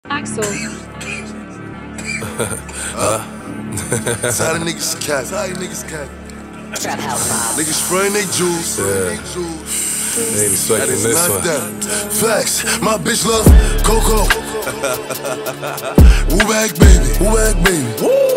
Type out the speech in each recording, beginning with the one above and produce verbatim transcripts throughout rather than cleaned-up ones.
Axel. uh, That's how the niggas cat. That's how the niggas cat. Trap house mob. Niggas spraying they juice. Yeah. They ain't expecting this one. That. Flex, my bitch love Coco. Woo back baby, woo back baby.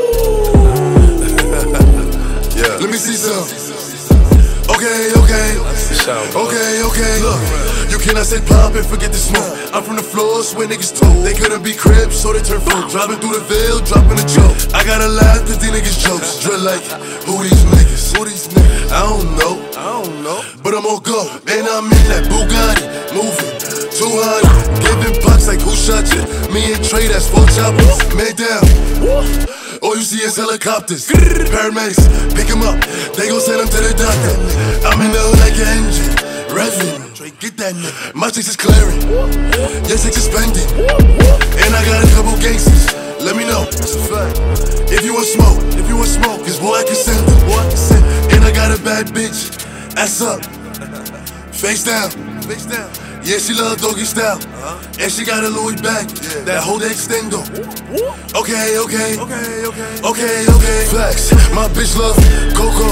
Yeah. Let me see some. Okay, okay, okay, okay. Look, you cannot say pop and forget the smoke. I'm from the floors where niggas told they couldn't be cribs, so they turn folk. Driving through the veil, dropping a joke. I gotta laugh cause these niggas jokes. Drill like, who these niggas? Who these niggas? I don't know, I don't know. But I'm on go, and I'm in that Bugatti, moving two hundred, giving pucks like who shot you? Me and Trey, that's four choppers. Man down. All you see is helicopters, paramedics, pick him up, they gon' send him to the doctor. I'm in the hood like an engine, revving, get that nigga. My chicks is clearing, your chicks is spending, and I got a couple gangsters, let me know, if you want smoke, if you want smoke, cause boy I can send them, boy I can send them. And I got a bad bitch, ass up, face down, face down. Yeah, she love doggy style, uh-huh. And she got a Louis bag, yeah. That hold the extendo. Okay, okay, okay, okay, okay, okay. Flex, my bitch love Coco.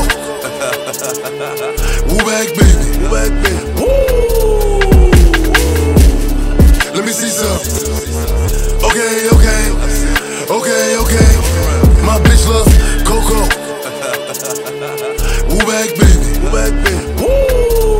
Woo back baby, woo back baby. Woo. Let me see some. Okay, okay, okay, okay. My bitch love Coco. Woo back baby, woo back baby. Woo.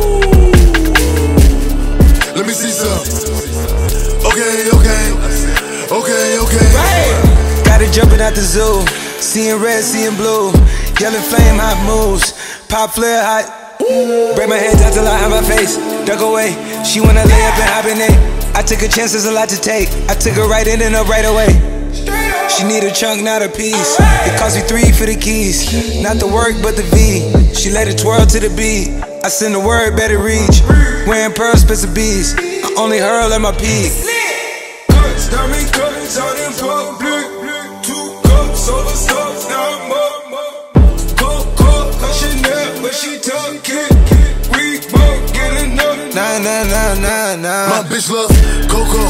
Let me see some. Okay, okay, okay, okay. Right. Got it jumping out the zoo, seeing red, seeing blue, yelling flame, hot moves, pop flare hot. Break my head down till I have my face, duck away. She wanna lay up and hibernate. I took a chance, there's a lot to take. I took her right in and up right away. She need a chunk, not a piece. It cost me three for the keys, not the work but the V. She let it twirl to the beat. I send the word, better reach. Wearing pearl spits of bees. I only hurl at my peak. Cuts, diamond cuts, out in public. Two cups, all the stuff, now I'm up. Coke, coke, cause Chanel, but she tuck it. Reebok, get enough. Nah, nah, nah, nah, nah. My bitch love Coco.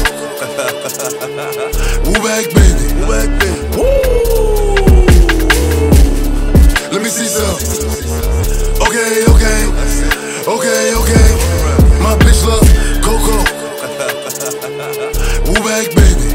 Woo back baby, woo back baby. Woo. Let me see some. Okay, okay, okay, okay. My bitch love Coco. Woo back baby.